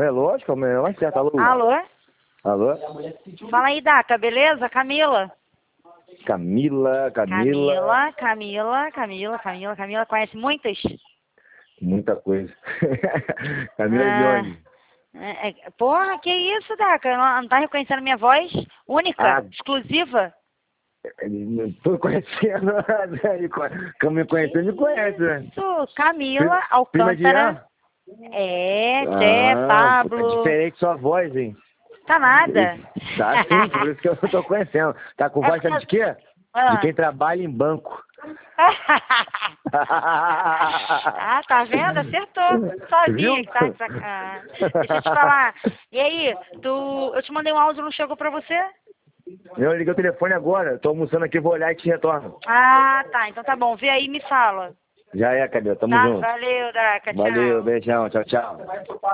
É lógico, é mais certo. Alô? Alô? Alô? Fala aí, Daca, beleza? Camila. Camila. Camila, conhece muitas? Muita coisa. Camila de Ah, onde? porra, que isso, Daca? Não tá reconhecendo minha voz? Única, Ah, exclusiva? não tô conhecendo. Me conhecendo, me conhece, né? Isso, Camila Prima de Alcântara. Ian? Zé, Tá Pablo. diferente sua voz, hein? Tá nada. Tá sim, por isso que eu tô conhecendo. Tá com voz, sabe de quê? De quem trabalha em banco. Ah, tá vendo? Acertou. Sabia Viu? que tá de deixa eu te falar. E aí, eu te mandei um áudio, não chegou pra você? Eu liguei o telefone agora, tô almoçando aqui, vou olhar e te retorno. Ah, tá. Então tá bom. Vê aí e me fala. Já é, Camila, tamo Tá? junto. Valeu, Daca. Valeu, Tchau. beijão, tchau, tchau.